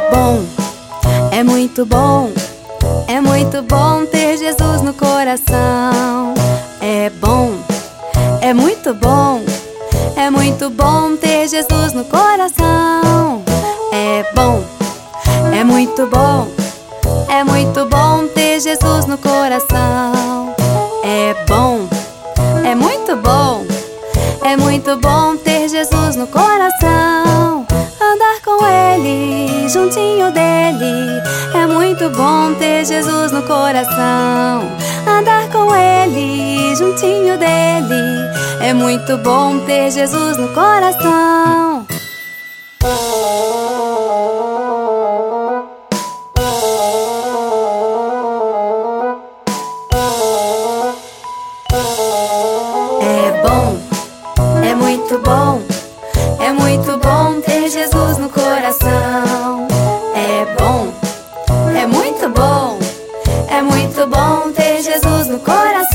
bom, é muito bom, é muito bom ter Jesus no coração. É bom, é muito bom, é muito bom ter Jesus no coração. É bom, é muito bom, é muito bom ter Jesus no coração. É bom, é muito bom, é muito bom ter Jesus no coração. Andar com Ele, juntinho dele, é muito bom ter Jesus no coração. Andar com Ele, juntinho dele, é muito bom ter Jesus no coração. É bom, é muito bom, é muito bom ter Jesus no coração. É bom, é muito bom, é muito bom ter Jesus no coração.